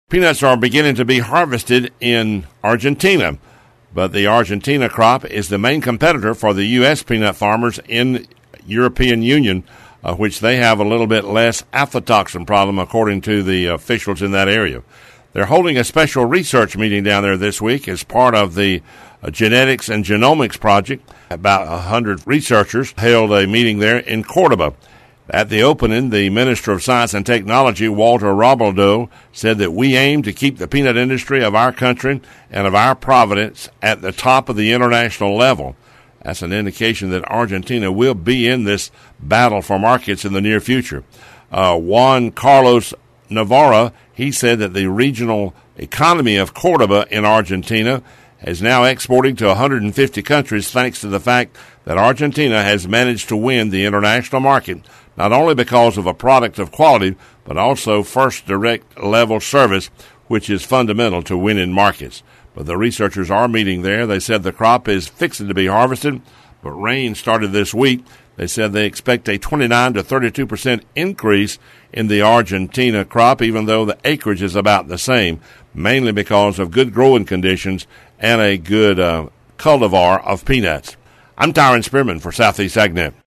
Peanuts are beginning to be harvested in Argentina, but the Argentina crop is the main competitor for the U.S. peanut farmers in European Union, which they have a little bit less aflatoxin problem, according to the officials in that area. They're holding a special research meeting down there this week as part of the Genetics and Genomics Project. About 100 researchers held a meeting there in Cordoba. At the opening, the Minister of Science and Technology, Walter Robledo, said that we aim to keep the peanut industry of our country and of our province at the top of the international level. That's an indication that Argentina will be in this battle for markets in the near future. Juan Carlos Navarra, he said that the regional economy of Cordoba in Argentina is now exporting to 150 countries thanks to the fact that Argentina has managed to win the international market, not only because of a product of quality, but also first direct level service, which is fundamental to winning markets. But the researchers are meeting there. They said the crop is fixing to be harvested, but rain started this week. They said they expect a 29 to 32% increase in the Argentina crop, even though the acreage is about the same, mainly because of good growing conditions and a good cultivar of peanuts. I'm Tyron Spearman for Southeast AgNet.